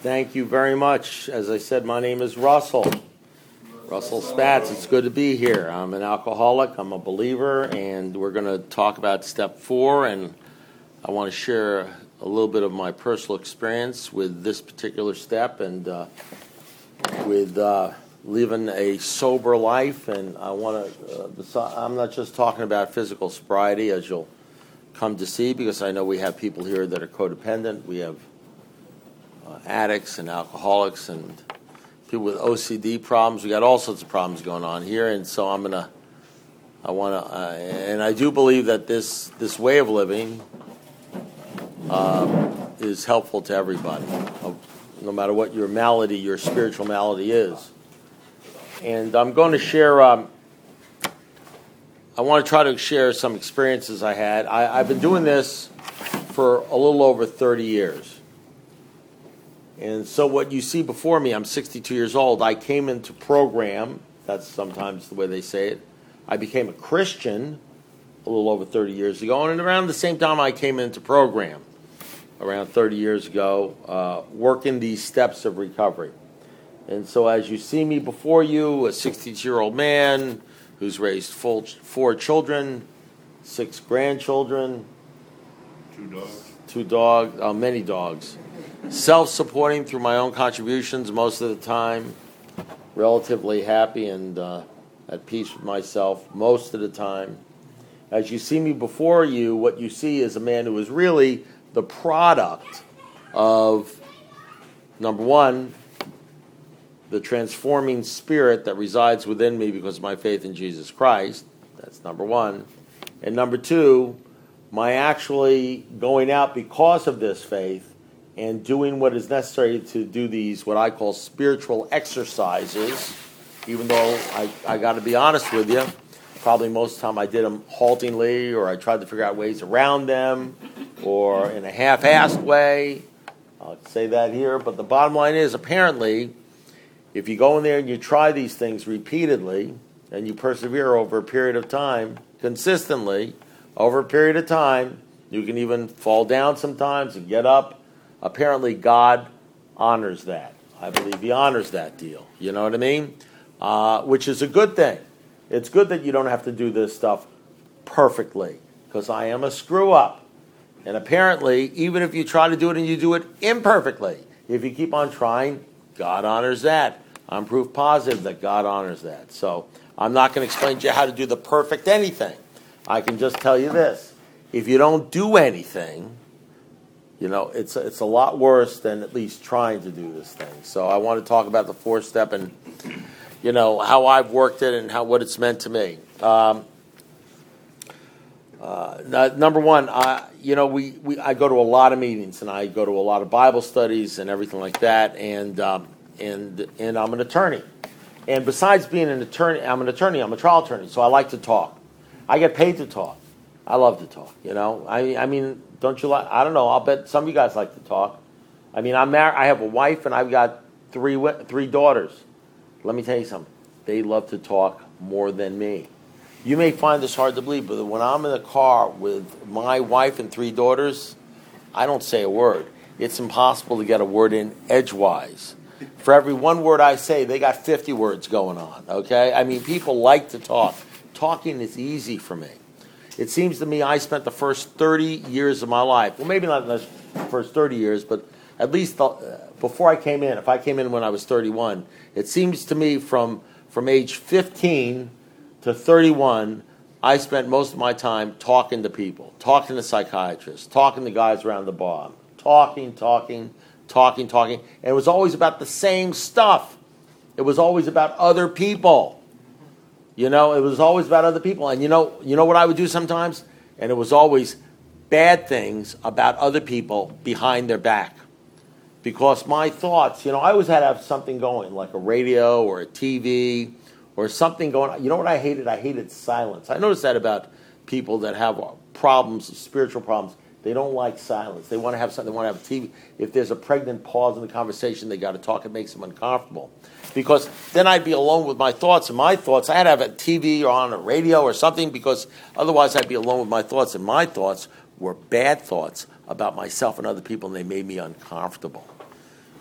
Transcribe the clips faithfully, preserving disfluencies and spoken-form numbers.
Thank you very much. As I said, my name is Russell. Russell Spatz. It's good to be here. I'm an alcoholic. I'm a believer, and we're going to talk about step four, and I want to share a little bit of my personal experience with this particular step and uh, with uh, living a sober life. And I want to, uh, I'm not just talking about physical sobriety, as you'll come to see, because I know we have people here that are codependent. We have uh, addicts and alcoholics and people with O C D problems. We got all sorts of problems going on here, and so I'm gonna, I want to, uh, and I do believe that this this way of living uh, is helpful to everybody, no matter what your malady, your spiritual malady is. And I'm going to share. Um, I want to try to share some experiences I had. I, I've been doing this for a little over thirty years. And so what you see before me, I'm sixty-two years old. I came into program. That's sometimes the way they say it. I became a Christian a little over thirty years ago. And around the same time I came into program, around thirty years ago, uh, working these steps of recovery. And so as you see me before you, a sixty-two-year-old man who's raised full, four children, six grandchildren, two dogs, two dogs, uh, many dogs, self-supporting through my own contributions most of the time, relatively happy and uh, at peace with myself most of the time. As you see me before you, what you see is a man who is really the product of, number one, the transforming spirit that resides within me because of my faith in Jesus Christ. That's number one. And number two, my actually going out because of this faith and doing what is necessary to do these, what I call spiritual exercises, even though I, I got to be honest with you, probably most of the time I did them haltingly, or I tried to figure out ways around them, or in a half-assed way. I'll say that here. But the bottom line is, apparently, if you go in there and you try these things repeatedly, and you persevere over a period of time, consistently, over a period of time, you can even fall down sometimes and get up. Apparently, God honors that. I believe He honors that deal. You know what I mean? Uh, which is a good thing. It's good that you don't have to do this stuff perfectly, because I am a screw-up. And apparently, even if you try to do it and you do it imperfectly, if you keep on trying, God honors that. I'm proof positive that God honors that. So I'm not going to explain to you how to do the perfect anything. I can just tell you this. If you don't do anything, you know, it's it's a lot worse than at least trying to do this thing. So I want to talk about the fourth step and, you know, how I've worked it and how what it's meant to me. Um, uh, number one, I, you know, we, we I go to a lot of meetings and I go to a lot of Bible studies and everything like that. And um, and and I'm an attorney. And besides being an attorney, I'm an attorney. I'm a trial attorney. So I like to talk. I get paid to talk. I love to talk. You know, I I mean. Don't you like? I don't know. I'll bet some of you guys like to talk. I mean, I'm married. I have a wife, and I've got three three daughters. Let me tell you something. They love to talk more than me. You may find this hard to believe, but when I'm in the car with my wife and three daughters, I don't say a word. It's impossible to get a word in edgewise. For every one word I say, they got fifty words going on. Okay? I mean, people like to talk. Talking is easy for me. It seems to me I spent the first thirty years of my life, well, maybe not the first thirty years, but at least the, uh, before I came in, if I came in when I was thirty-one, it seems to me from, from age fifteen to thirty-one, I spent most of my time talking to people, talking to psychiatrists, talking to guys around the bar, talking, talking, talking, talking, and it was always about the same stuff. It was always about other people. You know, it was always about other people. And you know, you know what I would do sometimes? And it was always bad things about other people behind their back. Because my thoughts, you know, I always had to have something going, like a radio or a T V or something going on. You know what I hated? I hated silence. I noticed that about people that have problems, spiritual problems. They don't like silence. They want to have something. They want to have a T V. If there's a pregnant pause in the conversation, they got to talk. It makes them uncomfortable. Because then I'd be alone with my thoughts, and my thoughts, I had to have a T V or on a radio or something, because otherwise I'd be alone with my thoughts, and my thoughts were bad thoughts about myself and other people, and they made me uncomfortable.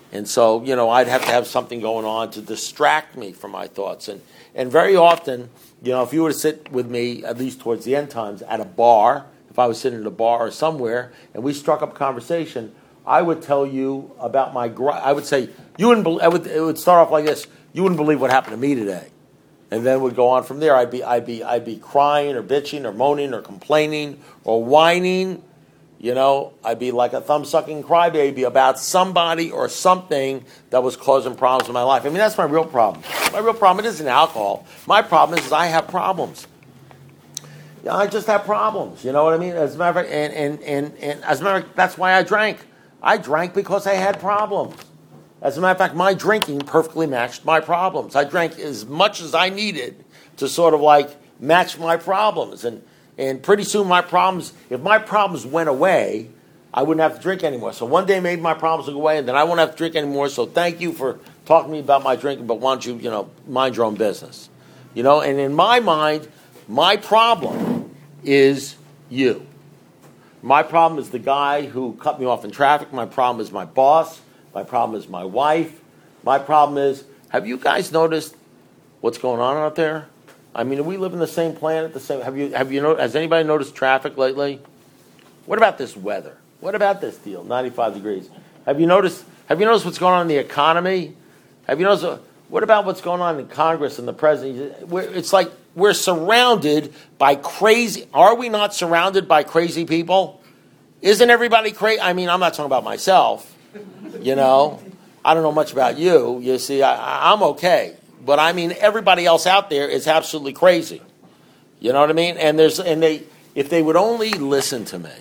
And so, you know, I'd have to have something going on to distract me from my thoughts. And, and very often, you know, if you were to sit with me, at least towards the end times, at a bar, if I was sitting at a bar or somewhere, and we struck up a conversation, I would tell you about my, gr- I would say, you wouldn't, be- I would, it would start off like this, you wouldn't believe what happened to me today. And then we'd go on from there. I'd be, I'd be, I'd be crying or bitching or moaning or complaining or whining. You know, I'd be like a thumb-sucking crybaby about somebody or something that was causing problems in my life. I mean, that's my real problem. My real problem, it isn't alcohol. My problem is, is I have problems. You know, I just have problems. You know what I mean? As a matter of fact, and, and, and, and as a matter of fact, that's why I drank. I drank because I had problems. As a matter of fact, my drinking perfectly matched my problems. I drank as much as I needed to sort of like match my problems. And and pretty soon my problems, if my problems went away, I wouldn't have to drink anymore. So one day maybe my problems will go away and then I won't have to drink anymore. So thank you for talking to me about my drinking, but why don't you, you know, mind your own business. You know, and in my mind, my problem is you. My problem is the guy who cut me off in traffic. My problem is my boss. My problem is my wife. My problem is, have you guys noticed what's going on out there? I mean, do we live in the same planet? The same? Have you? Have you? Has anybody noticed traffic lately? What about this weather? What about this deal? ninety-five degrees. Have you noticed? Have you noticed what's going on in the economy? Have you noticed? Uh, what about what's going on in Congress and the president? We're, it's like we're surrounded by crazy. Are we not surrounded by crazy people? Isn't everybody crazy? I mean, I'm not talking about myself. You know, I don't know much about you. You see, I, I'm okay. But I mean, everybody else out there is absolutely crazy. You know what I mean? And there's, and they, if they would only listen to me,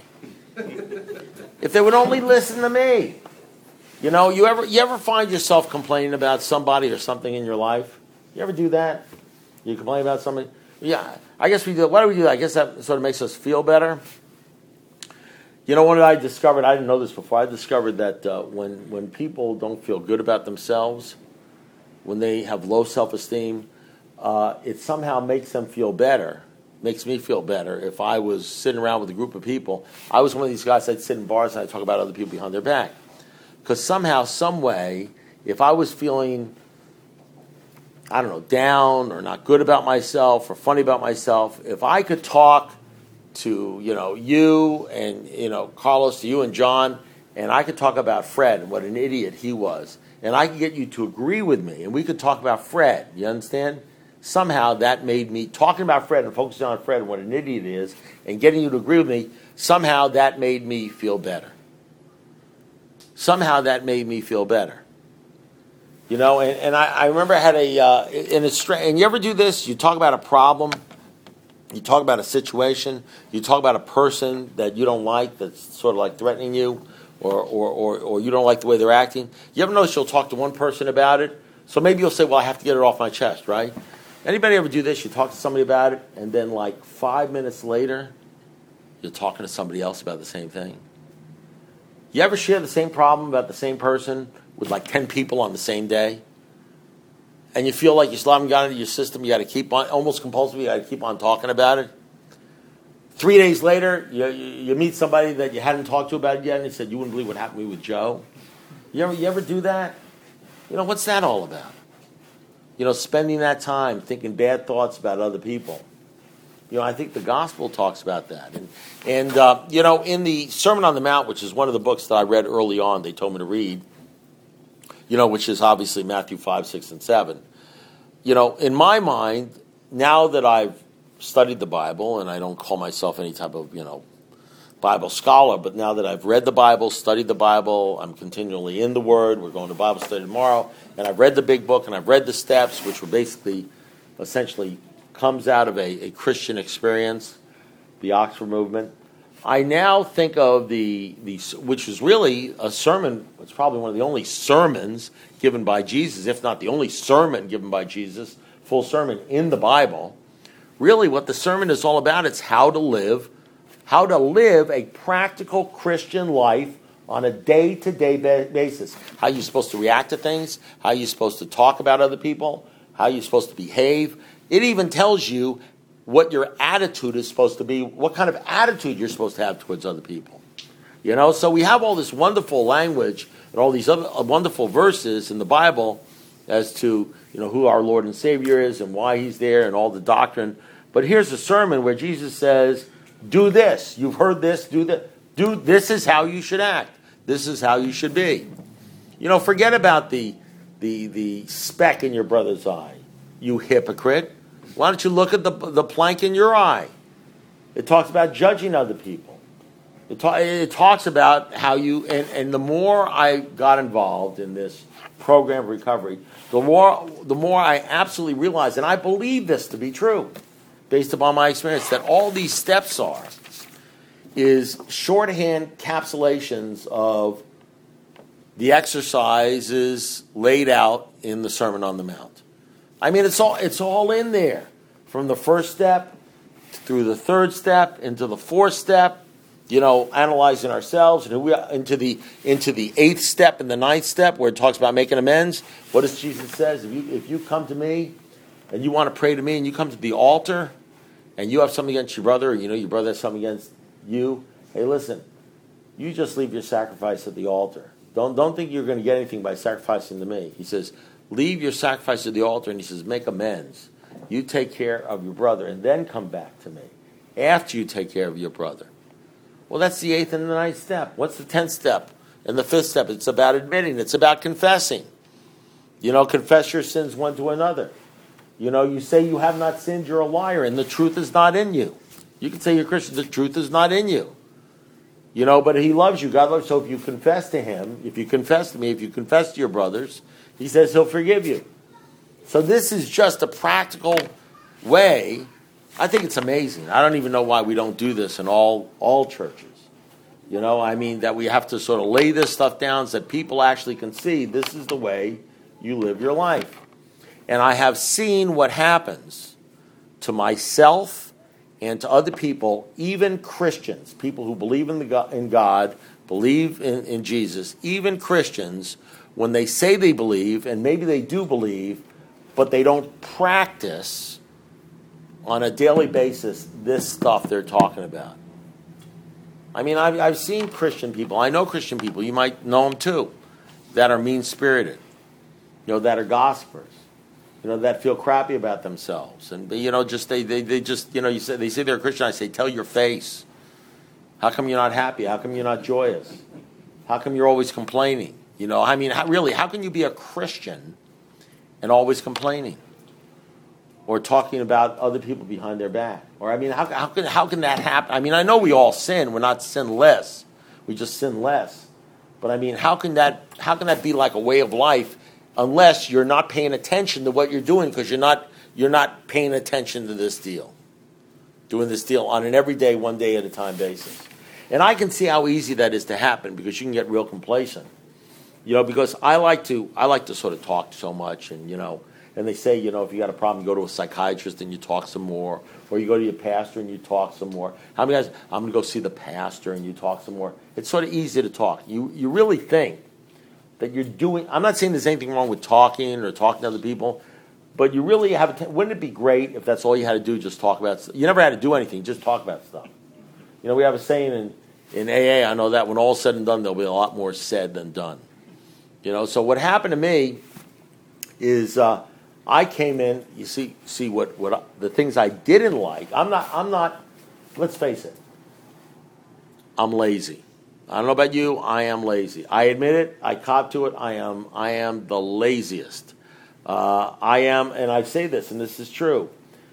if they would only listen to me, you know, you ever, you ever find yourself complaining about somebody or something in your life? You ever do that? You complain about somebody? Yeah, I guess we do. Why do we do that? I guess that sort of makes us feel better. You know, what I discovered, I didn't know this before, I discovered that uh, when, when people don't feel good about themselves, when they have low self-esteem, uh, it somehow makes them feel better, makes me feel better. If I was sitting around with a group of people, I was one of these guys that'd sit in bars and I'd talk about other people behind their back. Because somehow, some way, if I was feeling, I don't know, down or not good about myself or funny about myself, if I could talk to, you know, you and, you know, Carlos, to you and John, and I could talk about Fred and what an idiot he was, and I could get you to agree with me, and we could talk about Fred, you understand? Somehow that made me, talking about Fred and focusing on Fred and what an idiot is, and getting you to agree with me, somehow that made me feel better. Somehow that made me feel better. You know, and, and I, I remember I had a, uh, in a stra- and you ever do this? You talk about a problem, you talk about a situation, you talk about a person that you don't like that's sort of like threatening you, or, or, or, or you don't like the way they're acting. You ever notice you'll talk to one person about it? So maybe you'll say, well, I have to get it off my chest, right? Anybody ever do this? You talk to somebody about it, and then like five minutes later, you're talking to somebody else about the same thing. You ever share the same problem about the same person with like ten people on the same day? And you feel like you still haven't got it into your system, you got to keep on, almost compulsively, you got to keep on talking about it. Three days later, you, you, you meet somebody that you hadn't talked to about it yet, and they said, you wouldn't believe what happened to me with Joe. You ever, you ever do that? You know, what's that all about? You know, spending that time thinking bad thoughts about other people. You know, I think the gospel talks about that. And, and uh, you know, in the Sermon on the Mount, which is one of the books that I read early on, they told me to read, you know, which is obviously Matthew five, six, and seven. You know, in my mind, now that I've studied the Bible, and I don't call myself any type of, you know, Bible scholar, but now that I've read the Bible, studied the Bible, I'm continually in the Word, we're going to Bible study tomorrow, and I've read the big book, and I've read the steps, which were basically, essentially, comes out of a, a Christian experience, the Oxford movement. I now think of the, the, which is really a sermon, it's probably one of the only sermons given by Jesus, if not the only sermon given by Jesus, full sermon in the Bible. Really what the sermon is all about, it's how to live, how to live a practical Christian life on a day-to-day basis. How you're supposed to react to things, how you're supposed to talk about other people, how you're supposed to behave. It even tells you what your attitude is supposed to be, what kind of attitude you're supposed to have towards other people. You know, so we have all this wonderful language and all these other wonderful verses in the Bible as to, you know, who our Lord and Savior is and why he's there and all the doctrine. But here's a sermon where Jesus says, do this. You've heard this, do that. Do this is how you should act. This is how you should be. You know, forget about the the the speck in your brother's eye, you hypocrite. Why don't you look at the the plank in your eye? It talks about judging other people. It, ta- it talks about how you, and, and the more I got involved in this program of recovery, the more the more I absolutely realized, and I believe this to be true, based upon my experience, that all these steps are is shorthand capsulations of the exercises laid out in the Sermon on the Mount. I mean, it's all it's all in there, from the first step through the third step into the fourth step. You know, analyzing ourselves, and who we, into the into the eighth step and the ninth step, where it talks about making amends. What does Jesus says? If you if you come to me, and you want to pray to me, and you come to the altar, and you have something against your brother, or you know your brother has something against you, hey, listen, you just leave your sacrifice at the altar. Don't don't think you're going to get anything by sacrificing to me. He says, leave your sacrifice at the altar, and he says, make amends. You take care of your brother, and then come back to me after you take care of your brother. Well, that's the eighth and the ninth step. What's the tenth step and the fifth step? It's about admitting. It's about confessing. You know, confess your sins one to another. You know, you say you have not sinned, you're a liar, and the truth is not in you. You can say you're Christian, the truth is not in you. You know, but he loves you. God loves you. So if you confess to him, if you confess to me, if you confess to your brothers, he says he'll forgive you. So this is just a practical way. I think it's amazing. I don't even know why we don't do this in all all churches. You know, I mean, that we have to sort of lay this stuff down so that people actually can see this is the way you live your life. And I have seen what happens to myself and to other people, even Christians, people who believe in the God, in God, believe in, in Jesus, even Christians, when they say they believe, and maybe they do believe, but they don't practice on a daily basis this stuff they're talking about. I mean, I've, I've seen Christian people, I know Christian people, you might know them too, that are mean-spirited, you know, that are gossipers, you know, that feel crappy about themselves. And, you know, just they, they, they just, you know, you say, they say they're a Christian, I say, tell your face. How come you're not happy? How come you're not joyous? How come you're always complaining? You know, I mean, how, really, how can you be a Christian and always complaining? Or talking about other people behind their back. Or, I mean, how, how can how can that happen? I mean, I know we all sin. We're not sinless. We just sin less. But, I mean, how can that how can that be like a way of life unless you're not paying attention to what you're doing because you're not you're not paying attention to this deal. Doing this deal on an everyday, one day at a time basis. And I can see how easy that is to happen because you can get real complacent. You know, because I like to I like to sort of talk so much and, you know, and they say, you know, if you got a problem, you go to a psychiatrist and you talk some more. Or you go to your pastor and you talk some more. How many guys, I'm going to go see the pastor and you talk some more. It's sort of easy to talk. You you really think that you're doing, I'm not saying there's anything wrong with talking or talking to other people, but you really have, a, wouldn't it be great if that's all you had to do, just talk about stuff? You never had to do anything, just talk about stuff. You know, we have a saying in, in A A, I know that when all's said and done, there'll be a lot more said than done. You know, so what happened to me is, uh, I came in. You see, see what what I, the things I didn't like. I'm not. I'm not. Let's face it. I'm lazy. I don't know about you. I am lazy. I admit it. I cop to it. I am. I am the laziest. Uh, I am, and I say this, and this is true.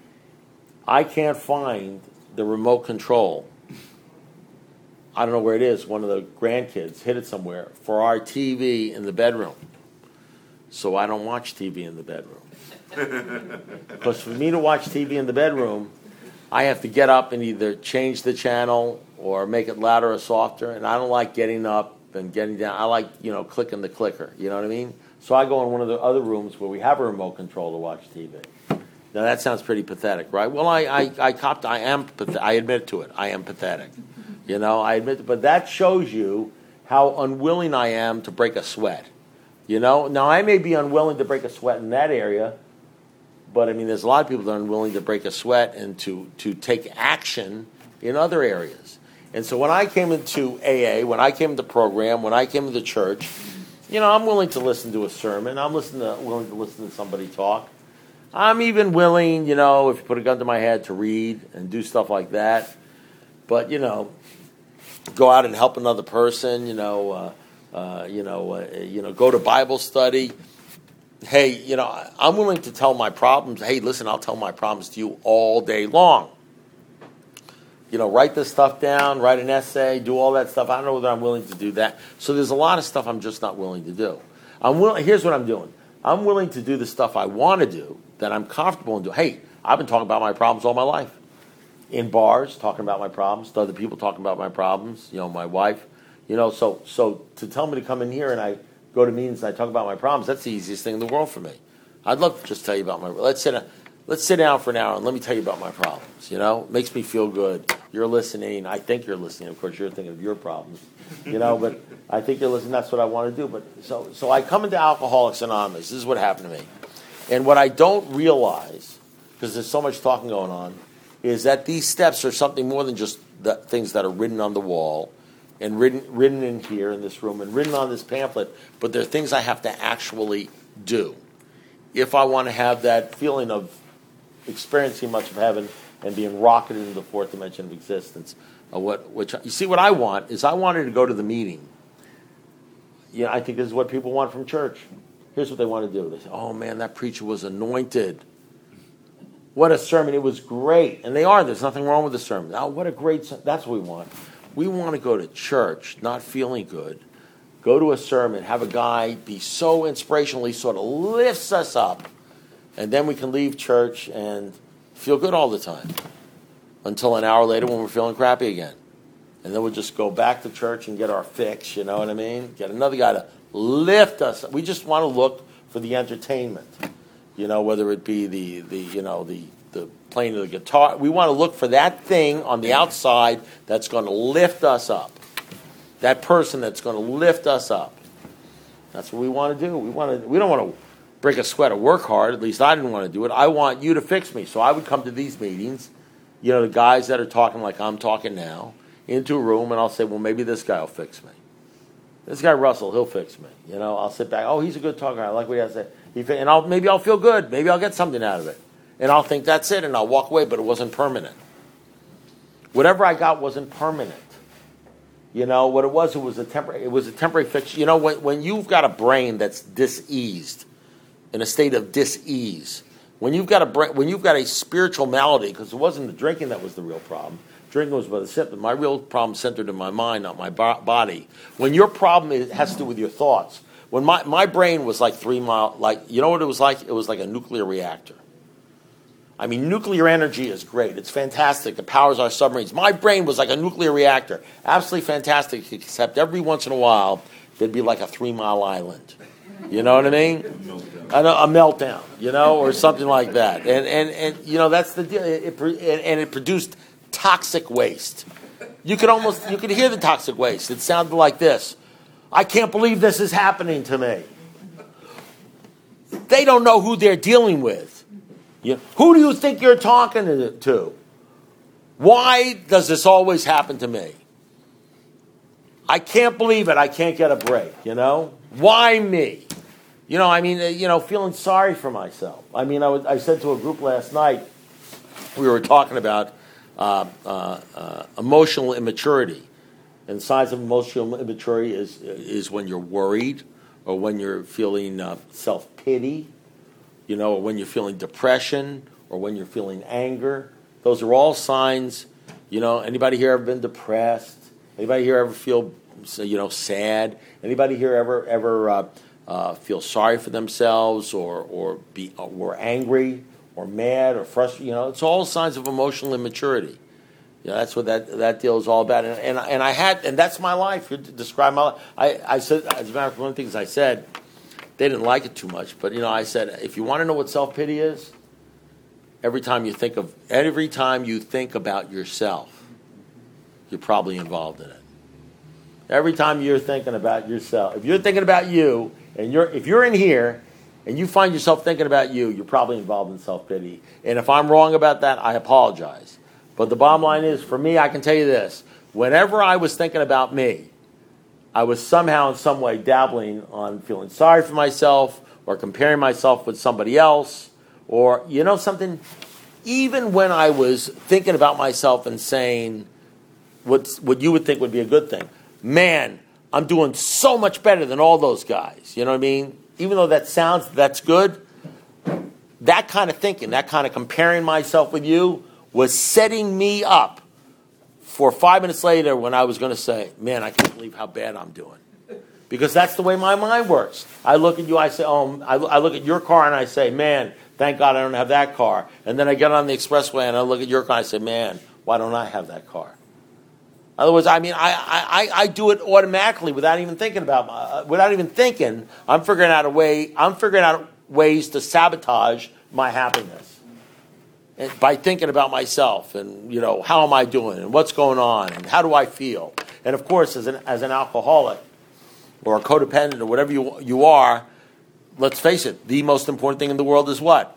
I can't find the remote control. I don't know where it is. One of the grandkids hid it somewhere for our T V in the bedroom. So I don't watch T V in the bedroom. Because for me to watch T V in the bedroom, I have to get up and either change the channel or make it louder or softer. And I don't like getting up and getting down. I like, you know, clicking the clicker. You know what I mean? So I go in one of the other rooms where we have a remote control to watch T V. Now that sounds pretty pathetic, right? Well, I I, I copped. I am. I admit to it. I am pathetic. You know, I admit. But that shows you how unwilling I am to break a sweat. You know, now I may be unwilling to break a sweat in that area. But, I mean, there's a lot of people that are unwilling to break a sweat and to, to take action in other areas. And so when I came into A A, when I came into program, when I came into church, You know, I'm willing to listen to a sermon. I'm listen to, willing to listen to somebody talk. I'm even willing, you know, if you put a gun to my head, to read and do stuff like that. But, you know, go out and help another person, you know, uh, uh, you know, uh, you know, go to Bible study. Hey, you know, I'm willing to tell my problems. Hey, listen, I'll tell my problems to you all day long. You know, write this stuff down, write an essay, do all that stuff. I don't know whether I'm willing to do that. So there's a lot of stuff I'm just not willing to do. I'm willing. Here's what I'm doing. I'm willing to do the stuff I want to do, that I'm comfortable in doing. Hey, I've been talking about my problems all my life. In bars, talking about my problems, to other people talking about my problems, you know, my wife. You know, so so to tell me to come in here and I go to meetings and I talk about my problems, that's the easiest thing in the world for me. I'd love to just tell you about my, let's sit down, let's sit down for an hour and let me tell you about my problems, you know? It makes me feel good. You're listening. I think you're listening. Of course, you're thinking of your problems, you know, but I think you're listening. That's what I want to do. But so so I come into Alcoholics Anonymous. This is what happened to me. And what I don't realize, because there's so much talking going on, is that these steps are something more than just the things that are written on the wall and written written in here in this room and written on this pamphlet, but they're things I have to actually do if I want to have that feeling of experiencing much of heaven and being rocketed into the fourth dimension of existence. Uh, what, which you see, what I want is I wanted to go to the meeting. You know, I think this is what people want from church. Here's what they want to do. They say, "Oh man, that preacher was anointed. What a sermon! It was great." And they are. There's nothing wrong with the sermon. Oh, what a great sermon. That's what we want. We want to go to church not feeling good. Go to a sermon, have a guy be so inspirational, he sort of lifts us up, and then we can leave church and feel good all the time until an hour later when we're feeling crappy again. And then we'll just go back to church and get our fix, you know what I mean? Get another guy to lift us. We just want to look for the entertainment, you know, whether it be the, the you know, the, the playing of the guitar. We want to look for that thing on the outside that's going to lift us up. That person that's going to lift us up. That's what we want to do. We want to. We don't want to break a sweat or work hard. At least I didn't want to do it. I want you to fix me. So I would come to these meetings, you know, the guys that are talking like I'm talking now, into a room, and I'll say, well, maybe this guy will fix me. This guy Russell, he'll fix me. You know, I'll sit back. Oh, he's a good talker. I like what he has to say. He fi- and I'll maybe I'll feel good. Maybe I'll get something out of it, and I'll think that's it, and I'll walk away. But it wasn't permanent. Whatever I got wasn't permanent. You know, what it was, it was a temporary, it was a temporary fix. You know, when, when you've got a brain that's diseased, in a state of dis-ease, when you've got a brain, when you've got a spiritual malady, because it wasn't the drinking that was the real problem. Drinking was but a symptom. My real problem centered in my mind, not my bo- body. When your problem is, has to do with your thoughts. When my, my brain was like three mile, like, you know what it was like? It was like a nuclear reactor. I mean, nuclear energy is great. It's fantastic. It powers our submarines. My brain was like a nuclear reactor. Absolutely fantastic, except every once in a while, there'd be like a three-mile island. You know what I mean? A, a meltdown, you know, or something like that. And, and, and you know, that's the deal. It, it, and it produced toxic waste. You could almost, you could hear the toxic waste. It sounded like this. I can't believe this is happening to me. They don't know who they're dealing with. You, who do you think you're talking to? Why does this always happen to me? I can't believe it. I can't get a break, you know? Why me? You know, I mean, you know, feeling sorry for myself. I mean, I, was, I said to a group last night, we were talking about uh, uh, uh, emotional immaturity. And the signs of emotional immaturity is, is when you're worried or when you're feeling uh, self-pity. You know, or when you're feeling depression, or when you're feeling anger. Those are all signs. You know, anybody here ever been depressed? Anybody here ever feel, you know, sad? Anybody here ever ever uh, uh, feel sorry for themselves, or or be or angry, or mad, or frustrated? You know, it's all signs of emotional immaturity. You know, that's what that that deal is all about. And and, and I had, and that's my life. You describe my life. I, I said, as a matter of fact, one of the things I said. They didn't like it too much, but you know, I said, if you want to know what self-pity is, every time you think of every time you think about yourself, you're probably involved in it. Every time you're thinking about yourself, if you're thinking about you, and you're if you're in here and you find yourself thinking about you, you're probably involved in self-pity. And if I'm wrong about that, I apologize. But the bottom line is, for me, I can tell you this: whenever I was thinking about me, I was somehow in some way dabbling on feeling sorry for myself or comparing myself with somebody else, or, you know something, even when I was thinking about myself and saying what's, what you would think would be a good thing, man, I'm doing so much better than all those guys, you know what I mean? Even though that sounds, that's good, that kind of thinking, that kind of comparing myself with you was setting me up for five minutes later when I was going to say, man, I can't believe how bad I'm doing. Because that's the way my mind works. I look at you, I say, oh, I, I look at your car and I say, man, thank God I don't have that car. And then I get on the expressway and I look at your car and I say, man, why don't I have that car? In other words, I mean, I, I, I do it automatically without even thinking about, uh, without even thinking. I'm figuring out a way. I'm figuring out ways to sabotage my happiness, and by thinking about myself and, you know, how am I doing and what's going on and how do I feel? And of course, as an as an alcoholic or a codependent or whatever you you are, let's face it, the most important thing in the world is what?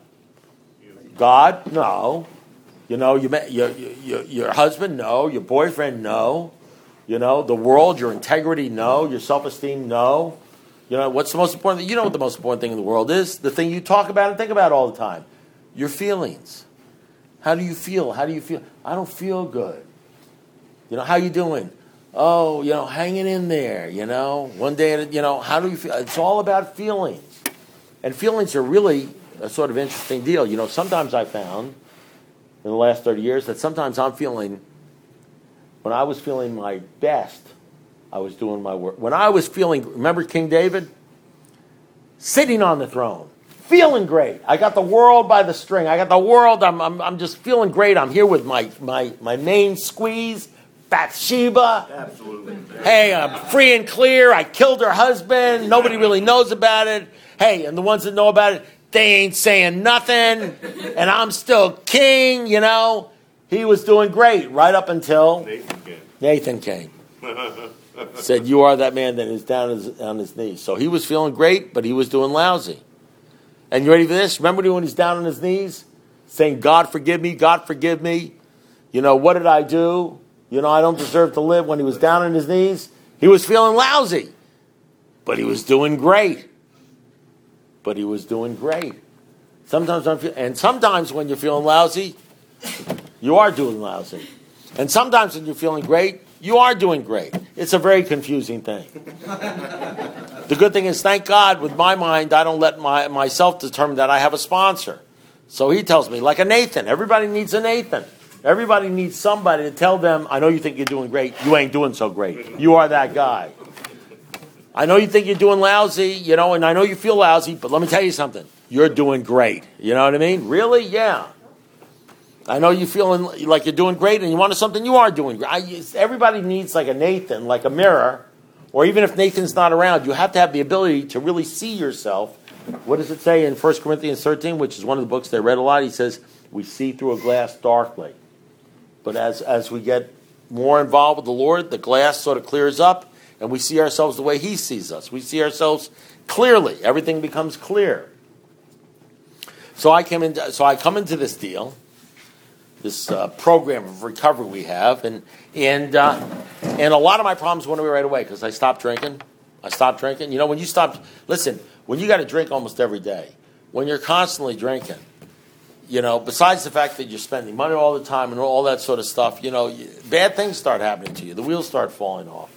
God? No. You know, you, your, your, your husband? No. Your boyfriend? No. You know, the world, your integrity? No. Your self-esteem? No. You know, what's the most important thing? You know what the most important thing in the world is? The thing you talk about and think about all the time. Your feelings. How do you feel? How do you feel? I don't feel good. You know, how you doing? Oh, you know, hanging in there, you know. One day, you know, how do you feel? It's all about feelings. And feelings are really a sort of interesting deal. You know, sometimes I found in the last thirty years that sometimes I'm feeling, when I was feeling my best, I was doing my work. When I was feeling, remember King David? Sitting on the throne, feeling great. I got the world by the string. I got the world, I'm, I'm, I'm just feeling great. I'm here with my, my, my main squeeze, Bathsheba. Absolutely. Hey, I'm free and clear. I killed her husband. Nobody really knows about it. Hey, and the ones that know about it, they ain't saying nothing. And I'm still king, you know. He was doing great right up until Nathan came. Nathan came. Said, you are that man that is down his, on his knees. So he was feeling great, but he was doing lousy. And you ready for this? Remember when he's down on his knees? Saying, God forgive me, God forgive me. You know, what did I do? You know, I don't deserve to live. When he was down on his knees, he was feeling lousy. But he was doing great. But he was doing great. Sometimes I'm feel- and sometimes when you're feeling lousy, you are doing lousy. And sometimes when you're feeling great, you are doing great. It's a very confusing thing. The good thing is, thank God, with my mind, I don't let my, myself determine that I have a sponsor. So he tells me, like a Nathan. Everybody needs a Nathan. Everybody needs somebody to tell them, I know you think you're doing great. You ain't doing so great. You are that guy. I know you think you're doing lousy, you know, and I know you feel lousy, but let me tell you something. You're doing great. You know what I mean? Really? Yeah. I know you're feeling like you're doing great and you want something, you are doing great. I, everybody needs like a Nathan, like a mirror, or even if Nathan's not around, you have to have the ability to really see yourself. What does it say in First Corinthians thirteen, which is one of the books they read a lot? He says, we see through a glass darkly. But as, as we get more involved with the Lord, the glass sort of clears up and we see ourselves the way he sees us. We see ourselves clearly. Everything becomes clear. So I came into, so I come into this deal, this uh, program of recovery we have, and and uh, and a lot of my problems went away right away because I stopped drinking. I stopped drinking. You know, when you stop, listen, when you got to drink almost every day, when you're constantly drinking, you know, besides the fact that you're spending money all the time and all that sort of stuff, you know, you, bad things start happening to you. The wheels start falling off.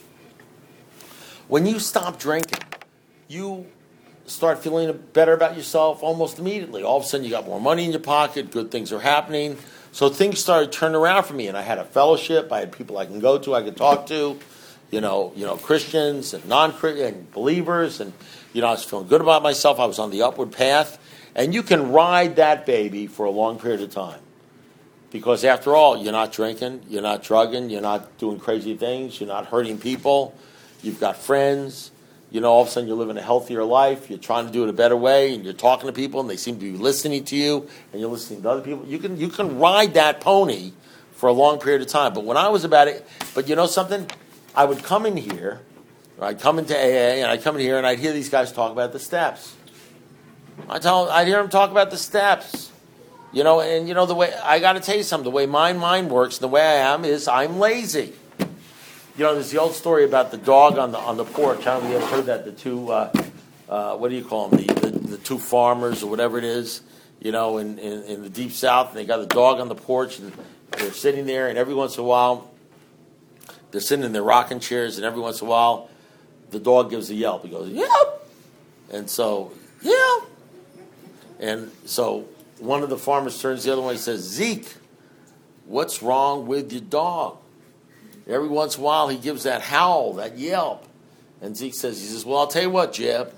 When you stop drinking, you start feeling better about yourself almost immediately. All of a sudden, you got more money in your pocket. Good things are happening. So things started turning around for me, and I had a fellowship. I had people I can go to, I could talk to, you know, you know, Christians and non-Christian believers, and you know, I was feeling good about myself. I was on the upward path, and you can ride that baby for a long period of time, because after all, you're not drinking, you're not drugging, you're not doing crazy things, you're not hurting people. You've got friends. You know, all of a sudden you're living a healthier life. You're trying to do it a better way, and you're talking to people, and they seem to be listening to you, and you're listening to other people. You can you can ride that pony for a long period of time. But when I was about it, but you know something? I would come in here, or I'd come into A A, and I'd come in here, and I'd hear these guys talk about the steps. I tell, I'd hear them talk about the steps. You know, and you know the way I got to tell you something. The way my mind works, the way I am, is I'm lazy. You know, there's the old story about the dog on the on the porch. I don't know if you ever heard that. The two, uh, uh, what do you call them? The, the the two farmers or whatever it is. You know, in, in, in the deep south, and they got the dog on the porch, and they're sitting there, and every once in a while, they're sitting in their rocking chairs, and every once in a while, the dog gives a yelp. He goes, yelp! And so, yelp! And so one of the farmers turns the other way and says, Zeke, what's wrong with your dog? Every once in a while, he gives that howl, that yelp. And Zeke says, he says, well, I'll tell you what, Jeb.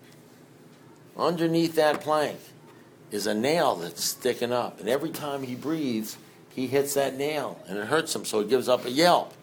Underneath that plank is a nail that's sticking up. And every time he breathes, he hits that nail, and it hurts him, so he gives up a yelp.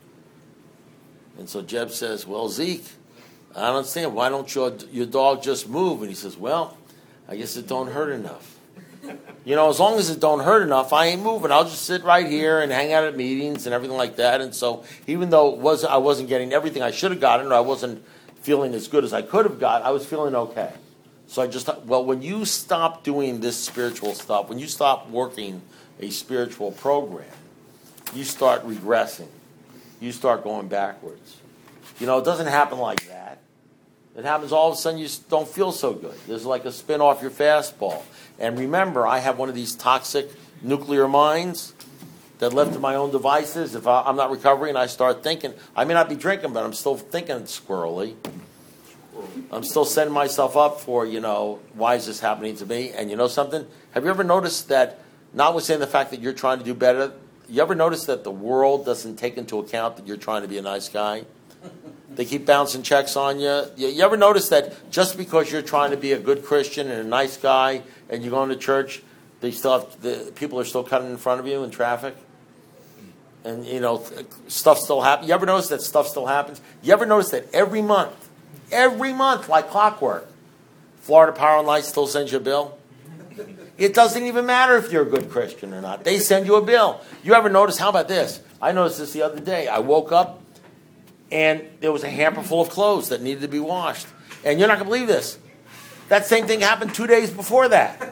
And so Jeb says, well, Zeke, I don't understand. Why don't your, your dog just move? And he says, well, I guess it don't hurt enough. You know, as long as it don't hurt enough, I ain't moving. I'll just sit right here and hang out at meetings and everything like that. And so even though it was, I wasn't getting everything I should have gotten, or I wasn't feeling as good as I could have got, I was feeling okay. So I just thought, well, when you stop doing this spiritual stuff, when you stop working a spiritual program, you start regressing. You start going backwards. You know, it doesn't happen like that. It happens all of a sudden you just don't feel so good. There's like a spin off your fastball. And remember, I have one of these toxic nuclear minds that left to my own devices. If I, I'm not recovering, I start thinking, I may not be drinking, but I'm still thinking squirrely. I'm still setting myself up for, you know, why is this happening to me? And you know something? Have you ever noticed that, notwithstanding the fact that you're trying to do better, you ever notice that the world doesn't take into account that you're trying to be a nice guy? They keep bouncing checks on you. You, you ever notice that just because you're trying to be a good Christian and a nice guy and you're going to church, they still have, the people are still cutting in front of you in traffic? And, you know, stuff still happens. You ever notice that stuff still happens? You ever notice that every month, every month, like clockwork, Florida Power and Light still sends you a bill? It doesn't even matter if you're a good Christian or not. They send you a bill. You ever notice, how about this? I noticed this the other day. I woke up and there was a hamper full of clothes that needed to be washed. And you're not going to believe this. That same thing happened two days before that.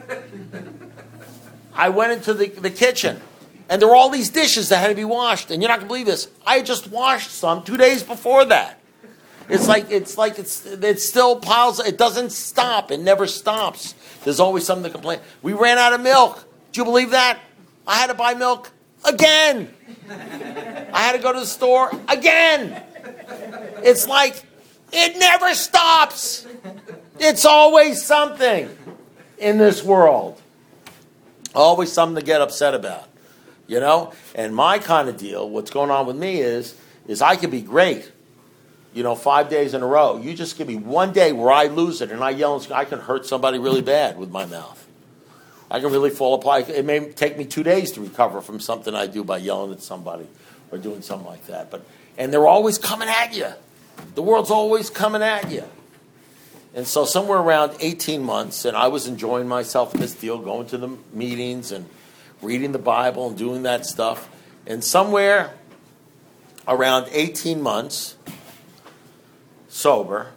I went into the, the kitchen and there were all these dishes that had to be washed. And you're not going to believe this. I just washed some two days before that. It's like it's like it's it still piles. It doesn't stop. It never stops. There's always something to complain. We ran out of milk. Do you believe that? I had to buy milk again. I had to go to the store again. It's like it never stops. It's always something in this world. Always something to get upset about. You know? And my kind of deal, what's going on with me is, is I can be great. You know, five days in a row. You just give me one day where I lose it and I yell and I can hurt somebody really bad with my mouth. I can really fall apart. It may take me two days to recover from something I do by yelling at somebody or doing something like that. But and they're always coming at you. The world's always coming at you. And so somewhere around eighteen months, and I was enjoying myself in this deal, going to the meetings and reading the Bible and doing that stuff. And somewhere around eighteen months, sober,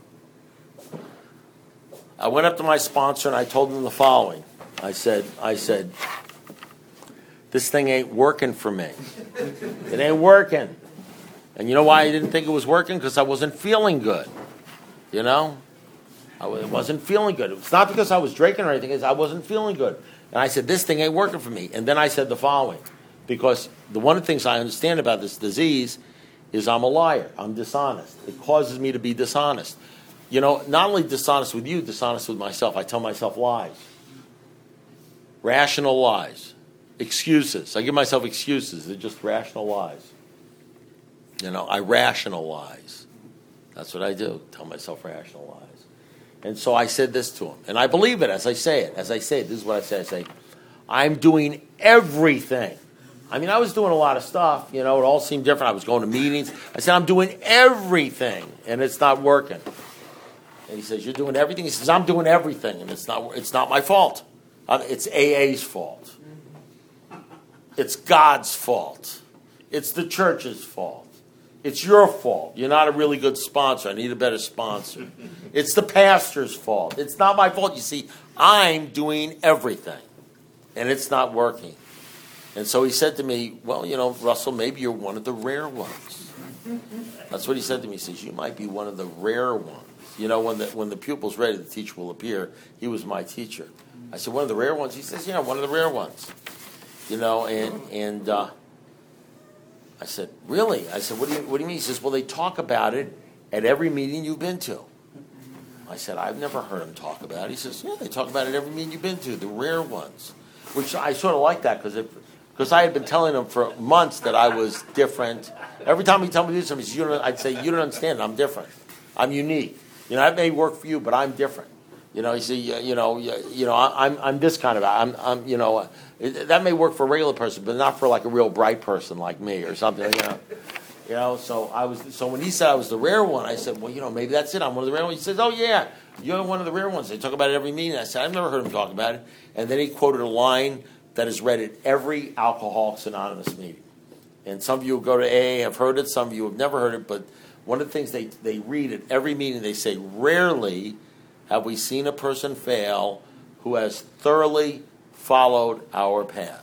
I went up to my sponsor and I told him the following. I said, I said, this thing ain't working for me. It ain't working. And you know why I didn't think it was working? Because I wasn't feeling good. You know? I wasn't feeling good. It's not because I was drinking or anything. It's I wasn't feeling good. And I said, this thing ain't working for me. And then I said the following. Because the one of the things I understand about this disease is I'm a liar. I'm dishonest. It causes me to be dishonest. You know, not only dishonest with you, dishonest with myself. I tell myself lies. Rational lies. Excuses. I give myself excuses. They're just rational lies. You know, I rationalize. That's what I do. Tell myself rational lies. And so I said this to him. And I believe it as I say it. As I say it, this is what I say. I say, I'm doing everything. I mean, I was doing a lot of stuff. You know, it all seemed different. I was going to meetings. I said, I'm doing everything, and it's not working. And he says, you're doing everything? He says, I'm doing everything, and it's not it's not my fault. It's A A's fault. It's God's fault. It's the church's fault. It's your fault. You're not a really good sponsor. I need a better sponsor. It's the pastor's fault. It's not my fault. You see, I'm doing everything, and it's not working. And so he said to me, well, you know, Russell, maybe you're one of the rare ones. That's what he said to me. He says, you might be one of the rare ones. You know, when the when the pupil's ready, the teacher will appear. He was my teacher. I said, one of the rare ones? He says, yeah, one of the rare ones. You know, and and uh, I said, really? I said, what do you what do you mean? He says, well, they talk about it at every meeting you've been to. I said, I've never heard him talk about it. He says, yeah, they talk about it every meeting you've been to, the rare ones. Which I sort of like that, because because I had been telling him for months that I was different. Every time he told me to do something, he says, you don't, I'd say, you don't understand, I'm different. I'm unique. You know, that may work for you, but I'm different. You know, you see, you know, you know, I'm I'm this kind of, I'm, I'm you know, it, that may work for a regular person, but not for like a real bright person like me or something, you know. You know, so I was, so when he said I was the rare one, I said, well, you know, maybe that's it. I'm one of the rare ones. He says, oh yeah, you're one of the rare ones. They talk about it every meeting. I said, I've never heard him talk about it. And then he quoted a line that is read at every Alcoholics Anonymous meeting. And some of you who go to A A have heard it. Some of you have never heard it. But one of the things they, they read at every meeting, they say, rarely have we seen a person fail who has thoroughly followed our path.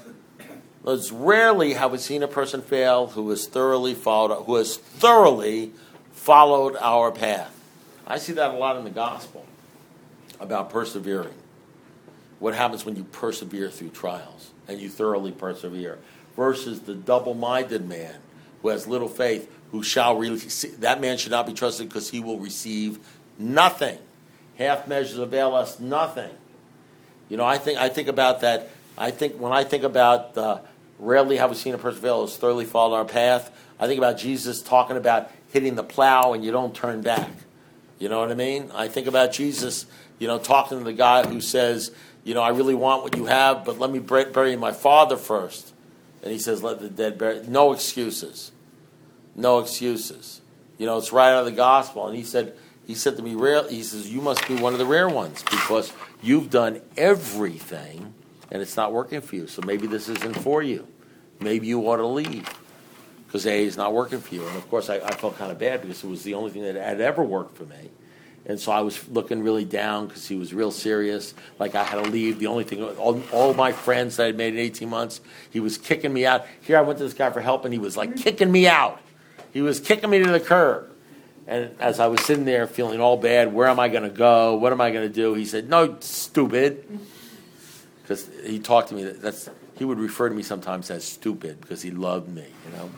It's rarely have we seen a person fail who has thoroughly followed who has thoroughly followed our path. I see that a lot in the gospel about persevering. What happens when you persevere through trials and you thoroughly persevere versus the double-minded man who has little faith, who shall really that man should not be trusted because he will receive nothing. Half measures avail us nothing. You know, I think I think about that. I think when I think about uh, rarely have we seen a person fail who has thoroughly followed our path, I think about Jesus talking about hitting the plow and you don't turn back. You know what I mean? I think about Jesus, you know, talking to the guy who says, you know, I really want what you have, but let me bury my father first. And he says, let the dead bury. No excuses. No excuses. You know, it's right out of the gospel. And he said, he said to me, rare, he says, you must be one of the rare ones because you've done everything and it's not working for you. So maybe this isn't for you. Maybe you ought to leave because A is not working for you. And of course, I, I felt kind of bad because it was the only thing that had ever worked for me. And so I was looking really down because he was real serious. Like I had to leave. The only thing, all, all my friends that I'd made in eighteen months, he was kicking me out. Here I went to this guy for help and he was like kicking me out. He was kicking me to the curb. And as I was sitting there feeling all bad, where am I going to go? What am I going to do? He said, no, stupid. Because he talked to me, that's he would refer to me sometimes as stupid because he loved me, you know.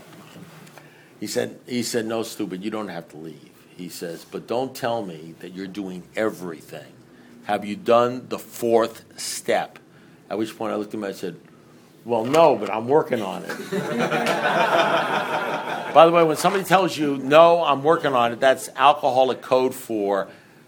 He said, he said, no, stupid, you don't have to leave. He says, but don't tell me that you're doing everything. Have you done the fourth step? At which point I looked at him and I said, well, no, but I'm working on it. By the way, when somebody tells you, no, I'm working on it, that's alcoholic code for,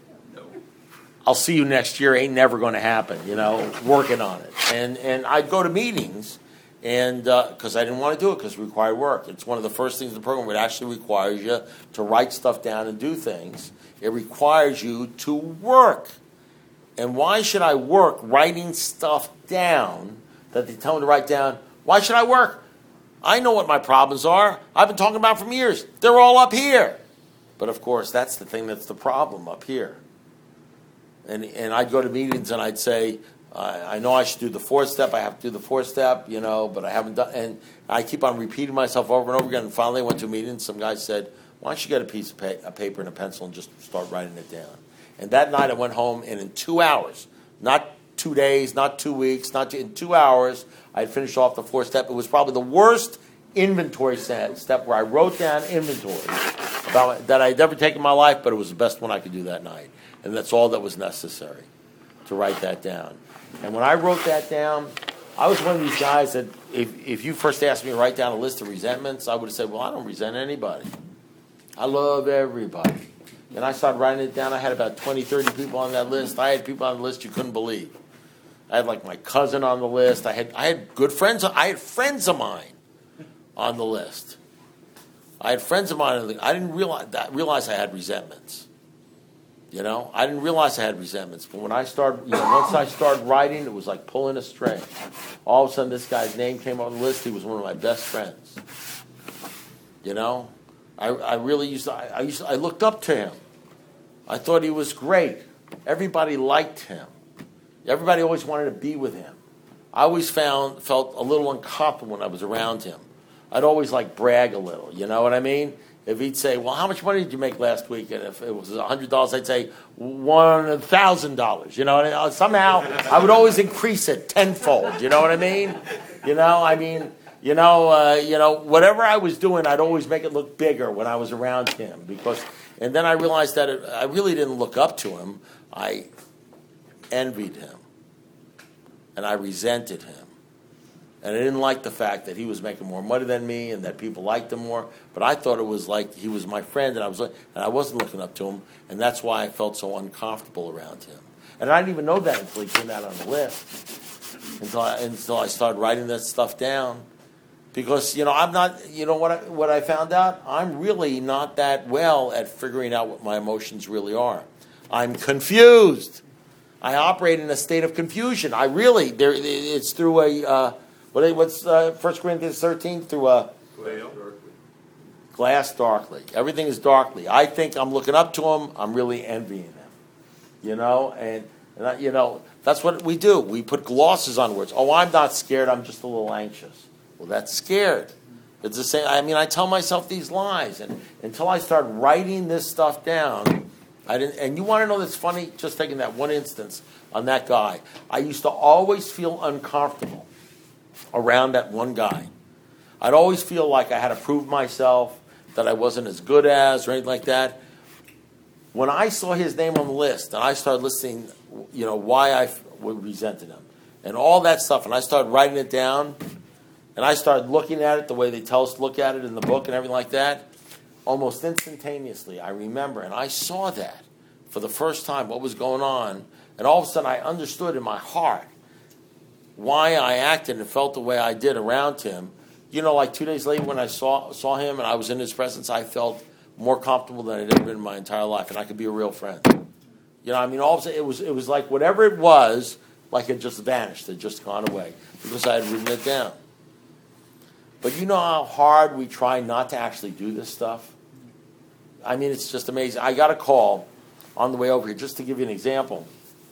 I'll see you next year, ain't never going to happen, you know, working on it. And and I'd go to meetings, and because uh, I didn't want to do it because it required work. It's one of the first things in the program. It actually requires you to write stuff down and do things. It requires you to work. And why should I work writing stuff down that they tell me to write down? Why should I work? I know what my problems are. I've been talking about them for years. They're all up here. But, of course, that's the thing that's the problem up here. And and I'd go to meetings and I'd say, I, I know I should do the fourth step. I have to do the fourth step, you know, but I haven't done. And I keep on repeating myself over and over again. And finally, I went to a meeting. And some guy said, "Why don't you get a piece of pa- a paper and a pencil and just start writing it down?" And that night, I went home, and in two hours, not two days, not two weeks, not two, in two hours, I had finished off the fourth step. It was probably the worst inventory set, step where I wrote down inventory about that I'd ever taken in my life, but it was the best one I could do that night. And that's all that was necessary, to write that down. And when I wrote that down, I was one of these guys that if, if you first asked me to write down a list of resentments, I would have said, well, I don't resent anybody. I love everybody. And I started writing it down. I had about twenty, thirty people on that list. I had people on the list you couldn't believe. I had like my cousin on the list. I had I had good friends. I had friends of mine on the list. I had friends of mine. I didn't realize that, realize I had resentments. You know, I didn't realize I had resentments. But when I started, you know, once I started writing, it was like pulling a string. All of a sudden, this guy's name came on the list. He was one of my best friends. You know, I, I really used to, I, I used to, I looked up to him. I thought he was great. Everybody liked him. Everybody always wanted to be with him. I always found felt a little uncomfortable when I was around him. I'd always like brag a little. You know what I mean? If he'd say, well, how much money did you make last week? And if it was one hundred dollars, I'd say one thousand dollars. You know, and somehow I would always increase it tenfold. You know what I mean? You know, I mean, you know, uh, you know, whatever I was doing, I'd always make it look bigger when I was around him. Because, and then I realized that it, I really didn't look up to him. I envied him. And I resented him. And I didn't like the fact that he was making more money than me and that people liked him more. But I thought it was like he was my friend, and I was and I wasn't looking up to him, and that's why I felt so uncomfortable around him. And I didn't even know that until he came out on the list. Until I, until I started writing that stuff down, because you know I'm not. You know what I, what I found out? I'm really not that well at figuring out what my emotions really are. I'm confused. I operate in a state of confusion. I really there. It's through a. Uh, What, what's uh, First Corinthians thirteen? Through a glass darkly. Everything is darkly. I think I'm looking up to him. I'm really envying him. You know, and, and I, you know that's what we do. We put glosses on words. Oh, I'm not scared. I'm just a little anxious. Well, that's scared. It's the same. I mean, I tell myself these lies, and until I start writing this stuff down, I didn't. And you want to know that's funny? Just taking that one instance on that guy, I used to always feel uncomfortable around that one guy. I'd always feel like I had to prove myself, that I wasn't as good as, or anything like that. When I saw his name on the list, and I started listening, you know, why I resented him, and all that stuff, and I started writing it down, and I started looking at it the way they tell us to look at it in the book and everything like that, almost instantaneously, I remember, and I saw that for the first time, what was going on, and all of a sudden I understood in my heart why I acted and felt the way I did around him. You know, like two days later when I saw saw him and I was in his presence, I felt more comfortable than I'd ever been in my entire life, and I could be a real friend. You know, I mean, all of a sudden, it was, it was like whatever it was, like it just vanished, it just gone away, because I had written it down. But you know how hard we try not to actually do this stuff? I mean, it's just amazing. I got a call on the way over here, just to give you an example.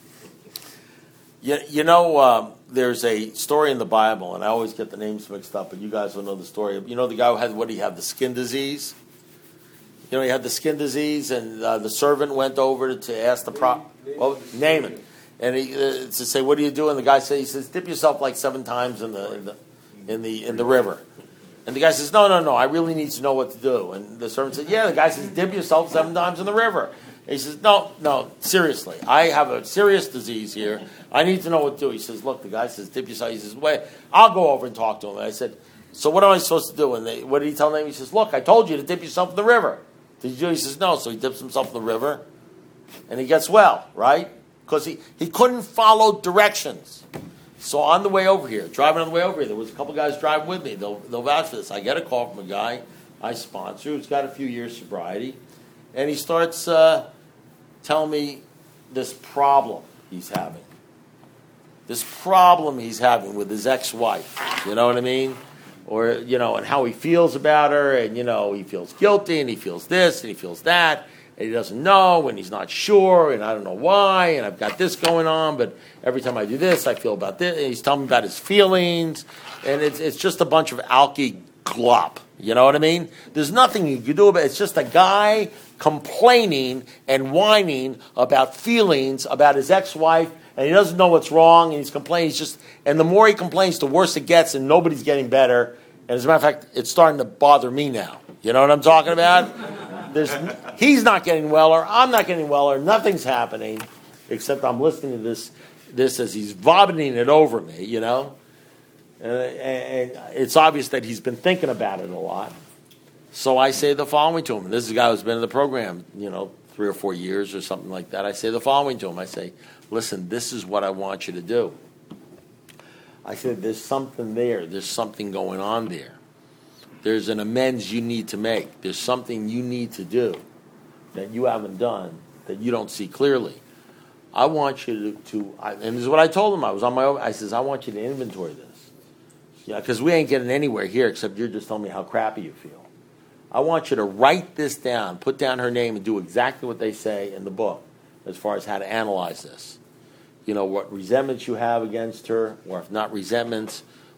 You, you know, um, there's a story in the Bible, and I always get the names mixed up, but you guys will know the story. You know the guy who had, what did he have, the skin disease? You know, he had the skin disease, and uh, the servant went over to ask the prop, well, Naaman. And he uh, to say, what do you do? And the guy says, he says, dip yourself like seven times in the in the in the in the river. And the guy says, no, no, no, I really need to know what to do. And the servant said, yeah. The guy says, dip yourself seven times in the river. And he says, no, no, seriously, I have a serious disease here. I need to know what to do. He says, look, the guy says, dip yourself. He says, wait, I'll go over and talk to him. And I said, so what am I supposed to do? And they, what did he tell him? He says, look, I told you to dip yourself in the river. Did you do? He says, no. So he dips himself in the river, and he gets well, right? Because he, he couldn't follow directions. So on the way over here, driving on the way over here, there was a couple guys driving with me. They'll, they'll vouch for this. I get a call from a guy I sponsor who's got a few years sobriety, and he starts uh, telling me this problem he's having. This problem he's having with his ex-wife. You know what I mean? Or, you know, and how he feels about her, and, you know, he feels guilty, and he feels this, and he feels that, and he doesn't know, and he's not sure, and I don't know why, and I've got this going on, but every time I do this, I feel about this, and he's telling me about his feelings, and it's it's just a bunch of alky glop, you know what I mean? There's nothing you can do about it. It's just a guy complaining and whining about feelings about his ex-wife, and he doesn't know what's wrong, and he's complaining. He's just, and the more he complains, the worse it gets, and nobody's getting better. And as a matter of fact, it's starting to bother me now. You know what I'm talking about? There's, he's not getting well, or I'm not getting well, or nothing's happening, except I'm listening to this, this as he's vomiting it over me. You know, and, and it's obvious that he's been thinking about it a lot. So I say the following to him. And this is a guy who's been in the program, you know, three or four years or something like that. I say the following to him. I say, listen, this is what I want you to do. I said, there's something there. There's something going on there. There's an amends you need to make. There's something you need to do that you haven't done, that you don't see clearly. I want you to, to I, and this is what I told him. I was on my own. I says, I want you to inventory this. Yeah, because we ain't getting anywhere here except you're just telling me how crappy you feel. I want you to write this down, put down her name, and do exactly what they say in the book as far as how to analyze this. You know, what resentments you have against her, or if not resentments,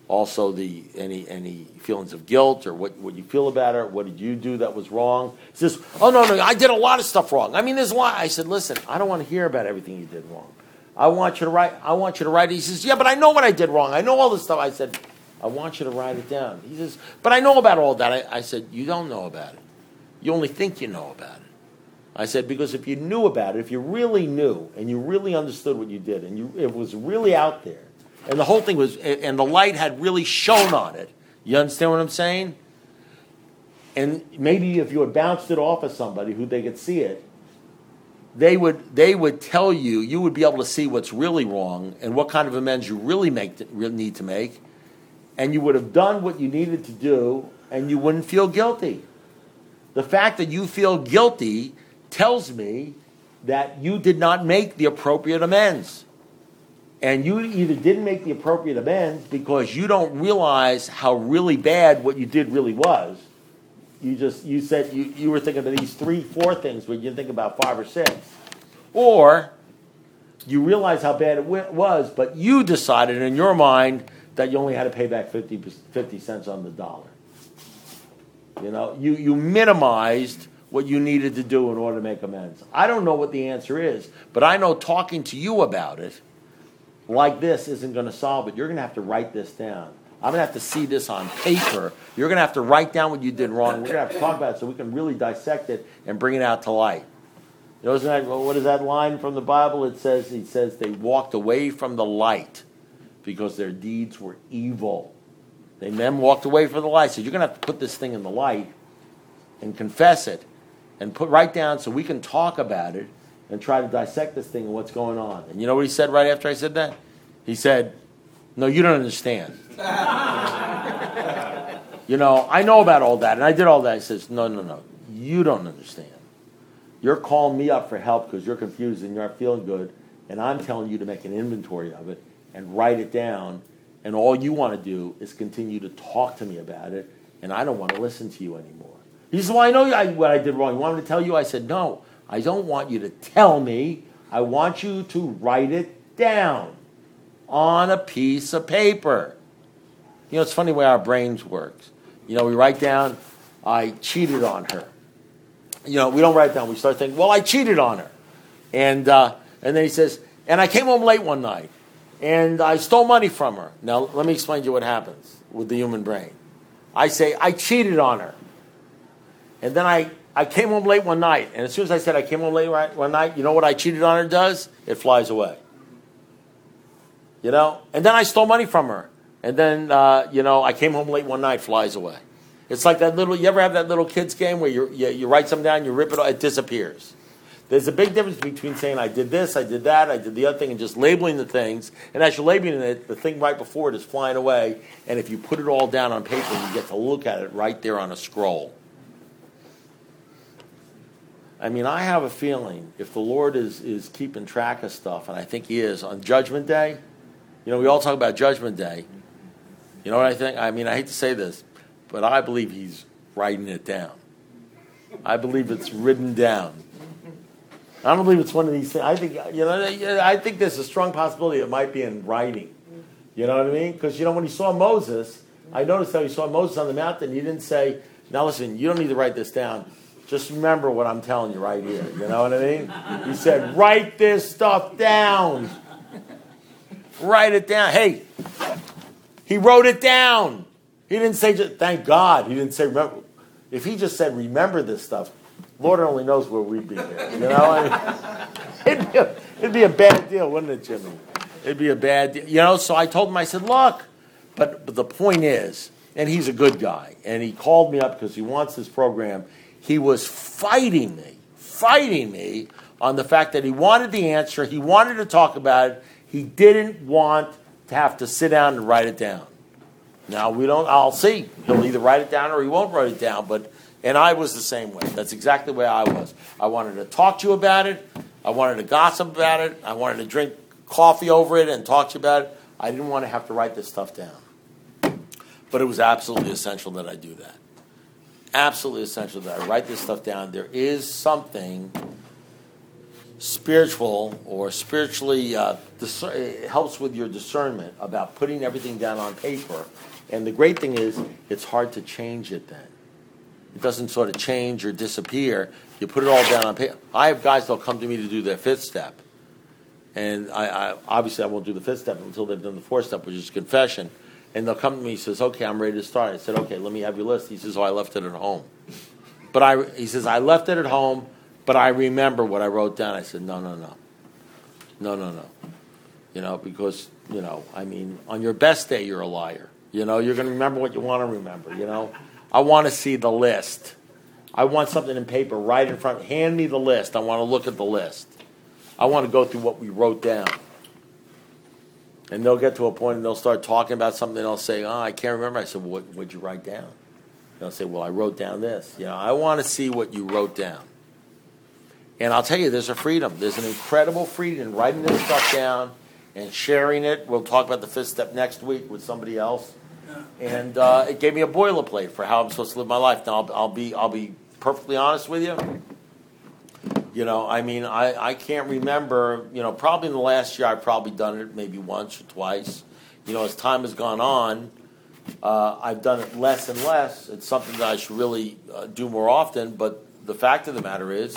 Also, the any any feelings of guilt or what, what you feel about it. What did you do that was wrong? He says, oh, no, no, I did a lot of stuff wrong. I mean, there's a lot. I said, listen, I don't want to hear about everything you did wrong. I want you to write. I want you to write. He says, yeah, but I know what I did wrong. I know all this stuff. I said, I want you to write it down. He says, but I know about all that. I, I said, you don't know about it. You only think you know about it. I said, because if you knew about it, if you really knew and you really understood what you did and you, it was really out there, and the whole thing was, and the light had really shone on it. You understand what I'm saying? And maybe if you had bounced it off of somebody who they could see it, they would they would tell you, you would be able to see what's really wrong and what kind of amends you really make need to make, and you would have done what you needed to do, and you wouldn't feel guilty. The fact that you feel guilty tells me that you did not make the appropriate amends. And you either didn't make the appropriate amends because you don't realize how really bad what you did really was. You just you said you, you were thinking of these three, four things, but you didn't think about five or six. Or you realize how bad it was, but you decided in your mind that you only had to pay back fifty, fifty cents on the dollar. You know, you, you minimized what you needed to do in order to make amends. I don't know what the answer is, but I know talking to you about it like this isn't going to solve it. You're going to have to write this down. I'm going to have to see this on paper. You're going to have to write down what you did wrong. We're going to have to talk about it so we can really dissect it and bring it out to light. You know, isn't that, what is that line from the Bible? It says, it says they walked away from the light because their deeds were evil. They then walked away from the light. So you're going to have to put this thing in the light and confess it and put right down so we can talk about it and try to dissect this thing and what's going on. And you know what he said right after I said that? He said, no, you don't understand. You know, I know about all that, and I did all that. He says, no, no, no, you don't understand. You're calling me up for help because you're confused and you're not feeling good, and I'm telling you to make an inventory of it and write it down, and all you want to do is continue to talk to me about it, and I don't want to listen to you anymore. He says, well, I know I, what I did wrong. You want me to tell you? I said, no. I don't want you to tell me. I want you to write it down on a piece of paper. You know, it's funny the way our brains works. You know, we write down, I cheated on her. You know, we don't write down. We start thinking, well, I cheated on her. And uh, and then he says, and I came home late one night, and I stole money from her. Now, let me explain to you what happens with the human brain. I say, I cheated on her. And then I I came home late one night, and as soon as I said I came home late one night, you know what I cheated on her does? It flies away. You know? And then I stole money from her. And then, uh, you know, I came home late one night, flies away. It's like that little, you ever have that little kid's game where you you, you write something down, you rip it, it disappears. There's a big difference between saying I did this, I did that, I did the other thing, and just labeling the things. And as you're labeling it, the thing right before it is flying away. And if you put it all down on paper, you get to look at it right there on a scroll. I mean, I have a feeling if the Lord is, is keeping track of stuff, and I think he is, on Judgment Day, you know, we all talk about Judgment Day. You know what I think? I mean, I hate to say this, but I believe he's writing it down. I believe it's written down. I don't believe it's one of these things. I think, you know, I think there's a strong possibility it might be in writing. You know what I mean? Because, you know, when he saw Moses, I noticed how he saw Moses on the mountain, he didn't say, now listen, you don't need to write this down. Just remember what I'm telling you right here. You know what I mean? He said, write this stuff down. Write it down. Hey, he wrote it down. He didn't say, just, thank God. He didn't say, remember. If he just said, remember this stuff, Lord only knows where we'd be here. You know? I mean, it'd, be a, it'd be a bad deal, wouldn't it, Jimmy? It'd be a bad deal. You know, so I told him, I said, look. But, but the point is, and he's a good guy, and he called me up because he wants this program. He was fighting me, fighting me on the fact that he wanted the answer. He wanted to talk about it. He didn't want to have to sit down and write it down. Now, we don't, I'll see. He'll either write it down or he won't write it down. But, and I was the same way. That's exactly the way I was. I wanted to talk to you about it. I wanted to gossip about it. I wanted to drink coffee over it and talk to you about it. I didn't want to have to write this stuff down. But it was absolutely essential that I do that. Absolutely essential that I write this stuff down. There is something spiritual or spiritually, uh, discer- it helps with your discernment about putting everything down on paper. And the great thing is, it's hard to change it then. It doesn't sort of change or disappear. You put it all down on paper. I have guys that'll come to me to do their fifth step. And I, I obviously I won't do the fifth step until they've done the fourth step, which is confession. And they'll come to me and says, okay, I'm ready to start. I said, okay, let me have your list. He says, oh, I left it at home. But I, he says, I left it at home, but I remember what I wrote down. I said, no, no, no. No, no, no. You know, because, you know, I mean, on your best day, you're a liar. You know, you're going to remember what you want to remember, you know. I want to see the list. I want something in paper right in front. Hand me the list. I want to look at the list. I want to go through what we wrote down. And they'll get to a point and they'll start talking about something and they'll say, oh, I can't remember. I said, well, what would you write down? They'll say, well, I wrote down this. You know, I want to see what you wrote down. And I'll tell you, there's a freedom. There's an incredible freedom in writing this stuff down and sharing it. We'll talk about the fifth step next week with somebody else. And uh, it gave me a boilerplate for how I'm supposed to live my life. Now, I'll, I'll be I'll be perfectly honest with you. You know, I mean, I, I can't remember, you know, probably in the last year I've probably done it maybe once or twice. You know, as time has gone on, uh, I've done it less and less. It's something that I should really uh, do more often. But the fact of the matter is,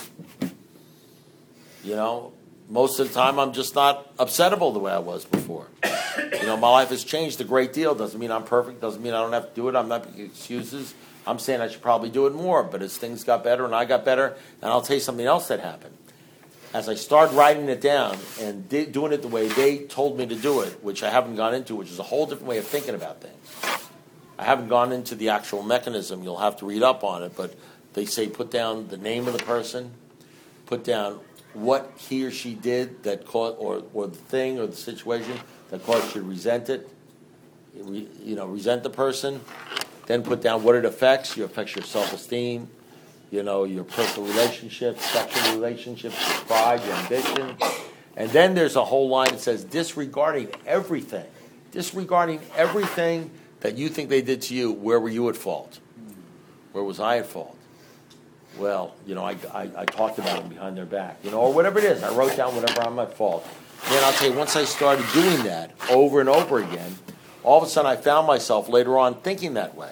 you know, most of the time I'm just not upsettable the way I was before. You know, my life has changed a great deal. Doesn't mean I'm perfect. Doesn't mean I don't have to do it. I'm not making excuses. I'm saying I should probably do it more. But as things got better and I got better, and I'll tell you something else that happened. As I started writing it down and di- doing it the way they told me to do it, which I haven't gone into, which is a whole different way of thinking about things. I haven't gone into the actual mechanism. You'll have to read up on it. But they say put down the name of the person, put down what he or she did that caused, or, or the thing or the situation that caused you to resent it, you know, resent the person. Then put down what it affects. It affects your self-esteem, you know, your personal relationships, sexual relationships, your pride, your ambition. And then there's a whole line that says disregarding everything, disregarding everything that you think they did to you, where were you at fault? Where was I at fault? Well, you know, I, I, I talked about them behind their back, you know, or whatever it is. I wrote down whatever I'm at fault. Then I'll tell you, once I started doing that over and over again, all of a sudden I found myself later on thinking that way.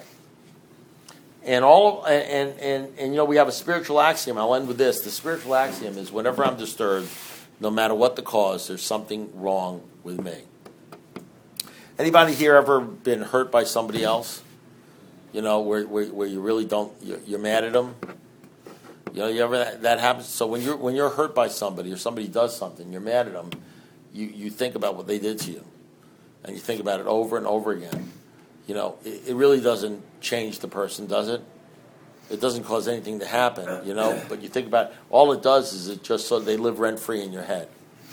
And all and, and, and, and you know, we have a spiritual axiom. I'll end with this. The spiritual axiom is whenever I'm disturbed, no matter what the cause, there's something wrong with me. Anybody here ever been hurt by somebody else? You know, where where, where you really don't, you're, you're mad at them? You know, you ever that, that happens? So when you're when you're hurt by somebody or somebody does something, you're mad at them, you, you think about what they did to you. And you think about it over and over again. You know, it, it really doesn't change the person, does it? It doesn't cause anything to happen, you know. But you think about it, all it does is it just so they live rent-free in your head.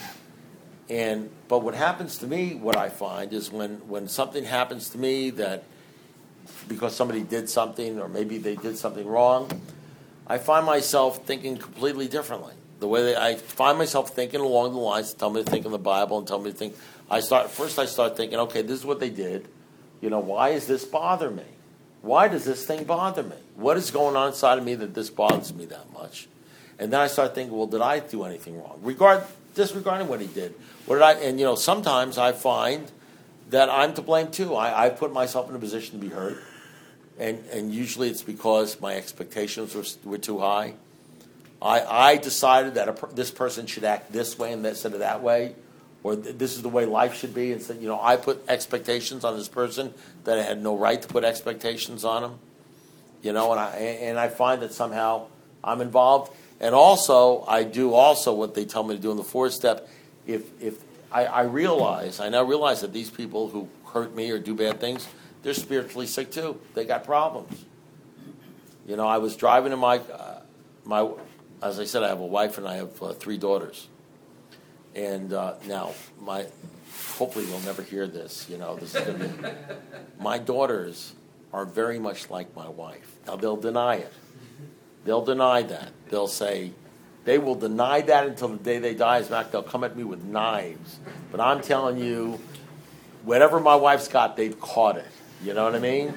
And but what happens to me, what I find, is when, when something happens to me that because somebody did something or maybe they did something wrong, I find myself thinking completely differently. The way that I find myself thinking along the lines, tell me to think in the Bible and tell me to think. I start first. I start thinking, okay, this is what they did. You know, why does this bother me? Why does this thing bother me? What is going on inside of me that this bothers me that much? And then I start thinking, well, did I do anything wrong? Regard disregarding what he did. What did I? And you know, sometimes I find that I'm to blame too. I, I put myself in a position to be hurt, and and usually it's because my expectations were were too high. I I decided that a, this person should act this way and instead of that way. Or th- this is the way life should be. And so, you know, I put expectations on this person that I had no right to put expectations on him. You know, and I and I find that somehow I'm involved. And also, I do also what they tell me to do in the fourth step. If if I, I realize, I now realize that these people who hurt me or do bad things, they're spiritually sick too. They got problems. You know, I was driving in my uh, my, as I said, I have a wife and I have uh, three daughters. And uh, now, my hopefully they'll never hear this. You know, this is gonna be, my daughters are very much like my wife. Now they'll deny it. They'll deny that. They'll say they will deny that until the day they die. As a matter of fact, they'll come at me with knives. But I'm telling you, whatever my wife's got, they've caught it. You know what I mean?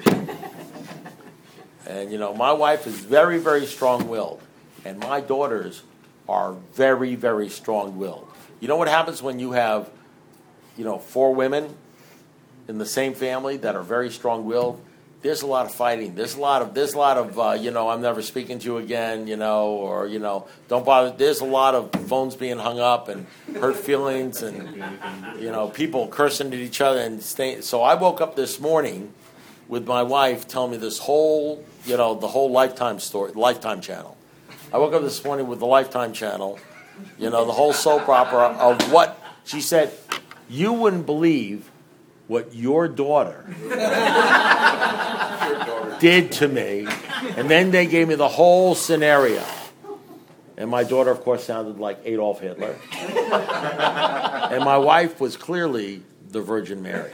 And you know, my wife is very, very strong-willed, and my daughters are very, very strong-willed. You know what happens when you have, you know, four women in the same family that are very strong-willed? There's a lot of fighting. There's a lot of, there's a lot of, uh, you know, I'm never speaking to you again, you know, or, you know, don't bother. There's a lot of phones being hung up and hurt feelings and, you know, people cursing at each other. And stay, so I woke up this morning with my wife telling me this whole, you know, the whole Lifetime story, Lifetime channel. I woke up this morning with the Lifetime channel, you know, the whole soap opera of what, she said, you wouldn't believe what your daughter did to me. And then they gave me the whole scenario. And my daughter, of course, sounded like Adolf Hitler. And my wife was clearly the Virgin Mary.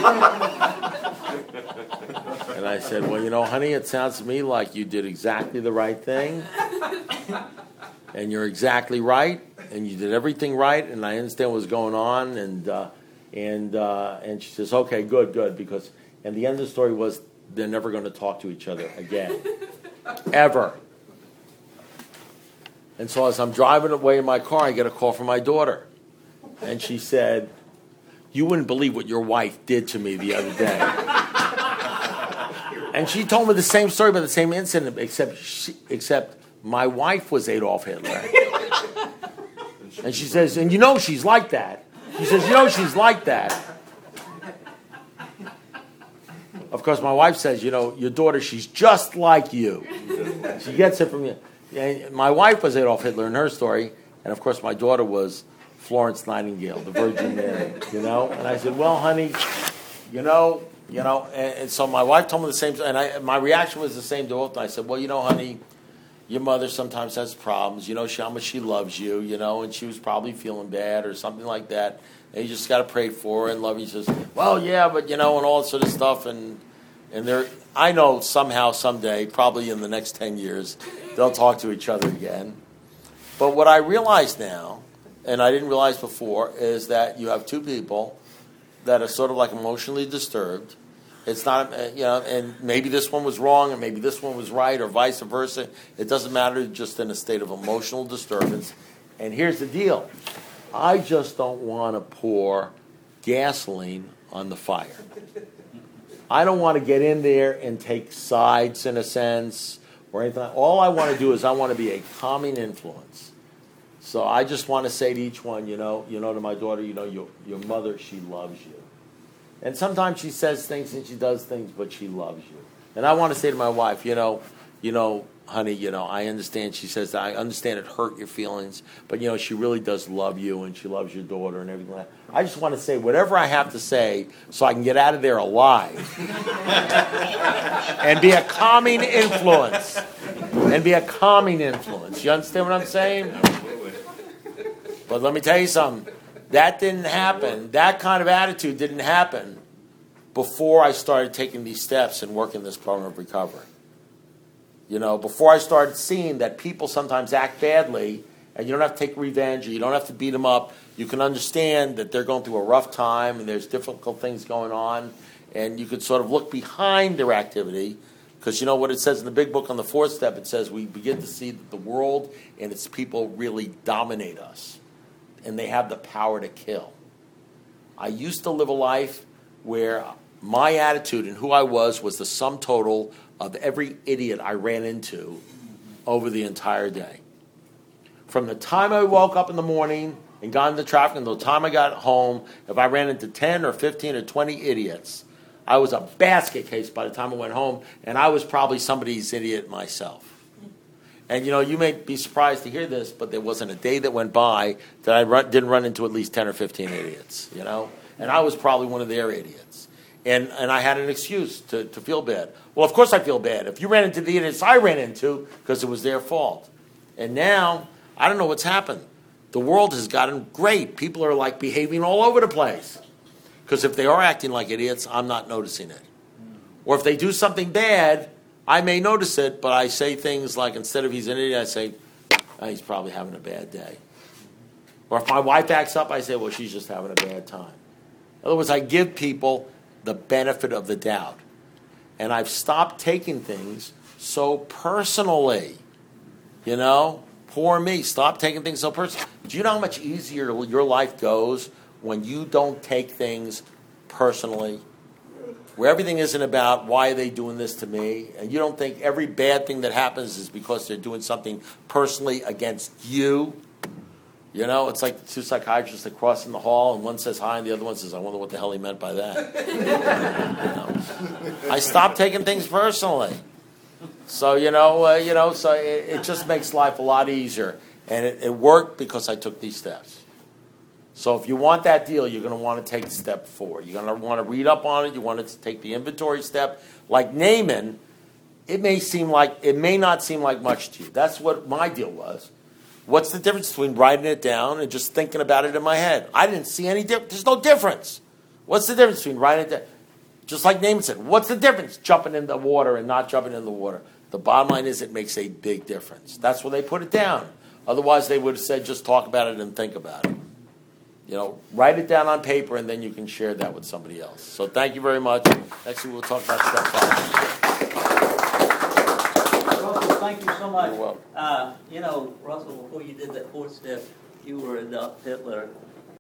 And I said, well, you know, honey, it sounds to me like you did exactly the right thing. And you're exactly right. And you did everything right. And I understand what was going on. And uh, and uh, and she says, okay, good, good. Because, and the end of the story was they're never going to talk to each other again. Ever. And so as I'm driving away in my car, I get a call from my daughter. And she said, you wouldn't believe what your wife did to me the other day. And she told me the same story about the same incident, except she, except my wife was Adolf Hitler. And she says, and you know she's like that. She says, you know she's like that. Of course, my wife says, you know, your daughter, she's just like you. She gets it from you. And my wife was Adolf Hitler in her story, and of course my daughter was Florence Nightingale, the Virgin Mary, you know? And I said, well, honey, you know, you know, and, and so my wife told me the same, and I, my reaction was the same to both. I said, well, you know, honey, your mother sometimes has problems, you know, how much she loves you, you know, and she was probably feeling bad or something like that, and you just got to pray for her and love her. He says, well, yeah, but, you know, and all that sort of stuff, and and there, I know somehow, someday, probably in the next ten years, they'll talk to each other again. But what I realize now, and I didn't realize before, is that you have two people that are sort of like emotionally disturbed. It's not, you know, and maybe this one was wrong and maybe this one was right or vice versa. It doesn't matter, just in a state of emotional disturbance. And here's the deal. I just don't want to pour gasoline on the fire. I don't want to get in there and take sides in a sense or anything. All I want to do is I want to be a calming influence. So I just want to say to each one, you know, you know, to my daughter, you know, your your mother, she loves you. And sometimes she says things and she does things, but she loves you. And I want to say to my wife, you know, you know, honey, you know, I understand. She says that I understand it hurt your feelings, but you know, she really does love you and she loves your daughter and everything like that. I just want to say whatever I have to say so I can get out of there alive and be a calming influence. And be a calming influence. You understand what I'm saying? But let me tell you something. That didn't happen. That kind of attitude didn't happen before I started taking these steps and working this program of recovery. You know, before I started seeing that people sometimes act badly, and you don't have to take revenge, or you don't have to beat them up. You can understand that they're going through a rough time, and there's difficult things going on, and you could sort of look behind their activity, because you know what it says in the big book on the fourth step, it says we begin to see that the world and its people really dominate us, and they have the power to kill. I used to live a life where my attitude and who I was was the sum total of every idiot I ran into over the entire day. From the time I woke up in the morning and got into traffic until the time I got home, if I ran into ten or fifteen or twenty idiots, I was a basket case by the time I went home, and I was probably somebody's idiot myself. And, you know, you may be surprised to hear this, but there wasn't a day that went by that I run, didn't run into at least ten or fifteen idiots, you know? And I was probably one of their idiots. And and I had an excuse to, to feel bad. Well, of course I feel bad. If you ran into the idiots I ran into, because it was their fault. And now, I don't know what's happened. The world has gotten great. People are like behaving all over the place. Because if they are acting like idiots, I'm not noticing it. Or if they do something bad, I may notice it, but I say things like, instead of he's an idiot, I say, oh, he's probably having a bad day. Or if my wife acts up, I say, well, she's just having a bad time. In other words, I give people the benefit of the doubt. And I've stopped taking things so personally, you know? Poor me. Stop taking things so personal. Do you know how much easier your life goes when you don't take things personally? Where everything isn't about why are they doing this to me, and you don't think every bad thing that happens is because they're doing something personally against you. You know, it's like two psychiatrists that cross in the hall, and one says hi, and the other one says, I wonder what the hell he meant by that. You know? I stopped taking things personally. So, you know, uh, you know, so it, it just makes life a lot easier. And it, it worked because I took these steps. So if you want that deal, you're going to want to take step four. You're going to want to read up on it. You want to take the inventory step. Like Naaman, it may seem like, it may not seem like much to you. That's what my deal was. What's the difference between writing it down and just thinking about it in my head? I didn't see any difference. There's no difference. What's the difference between writing it down? Just like Naaman said, what's the difference jumping in the water and not jumping in the water? The bottom line is it makes a big difference. That's where they put it down. Otherwise, they would have said just talk about it and think about it. You know, write it down on paper, and then you can share that with somebody else. So thank you very much. Next week we'll talk about step five. Russell, thank you so much. You're welcome. Uh, you know, Russell, before you did that fourth step, you were Adolf Hitler.